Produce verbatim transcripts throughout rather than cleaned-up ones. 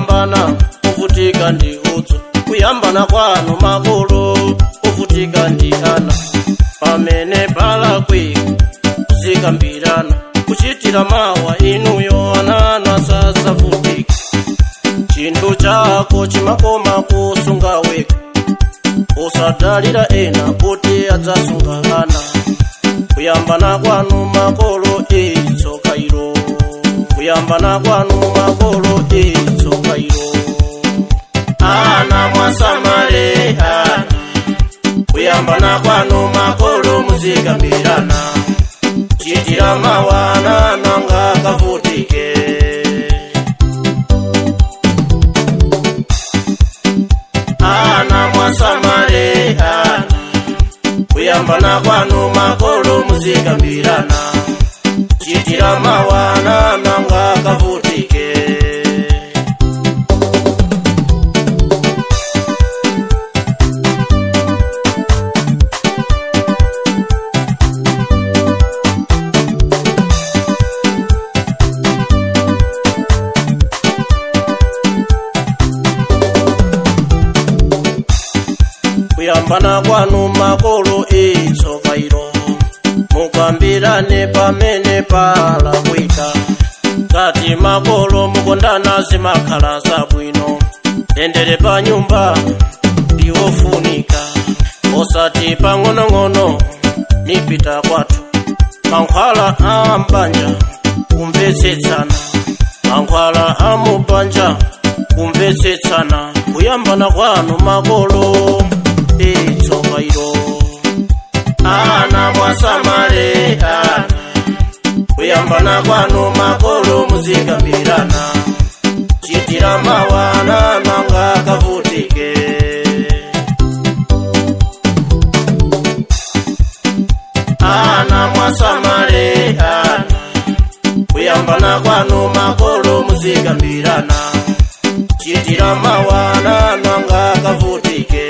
kuyambana kuvutika ndi udzu, kuyambana kwanu makolo kuvutika ndi ana. Pamene palakwika zikambirana, kuchitira mawa inuyo anana sasavutika. Chinthu chako chimakoma kusunga weka, usadalira ena kuti adzasunga ana. Kuyambana kwanu makolo itsoka ilo, kuyambana kwanu makolo itsoka ilo. Ana mwasamale ana, kuyambana kwanu makolo muzikambirana, chitira mawana nanga kavutike. Ana mwasamale ana, kuyambana kwanu makolo muzikambirana, chitira mawana nanga kavutike. Kuyambana kwanu makolo itsoka ilo, mukambirane pamene palakwika. Kati makolo mukondana zimakhala zabwino, tendere pa nyumba ndiwofunika. Osati pang'onong'ono mipita kwathu, mankhwala a mbanja kumvetsetsana, mankhwala a mubanja kumvetsetsana. Kuyambana kwanu makolo itsoka ilo. Ana mwasamale ana, kuyambana kwanu makolo muzikambirana, chitira mawana nanga kavutike. Ana mwasamale ana, kuyambana kwanu makolo muzikambirana, chitira mawana nanga kavutike.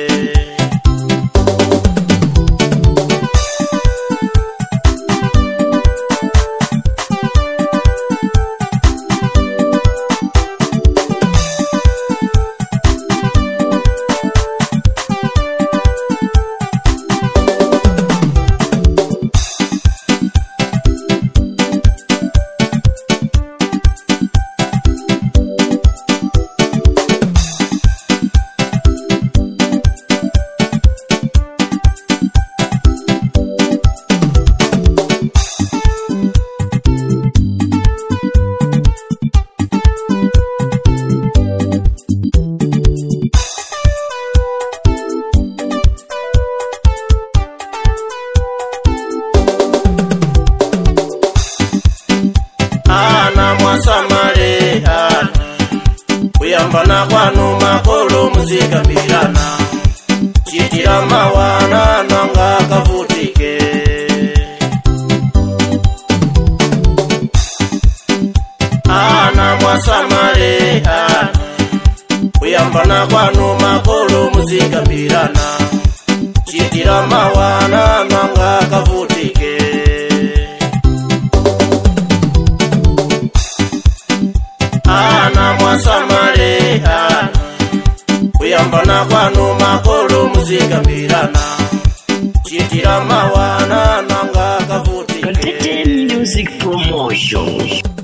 Ana mwasamale ana, kuyambana kwanu makolo muzikambirana, chitira mawana nanga kavutike. Ana mwasamale ana, kuyambana kwanu makolo muzikambirana, chitira mawana nanga kavutike. Ana mwasamale ana, kuyambana kwanu makolo muzikambirana, chitira mawana nanga kavutike. Contact Music Promotion.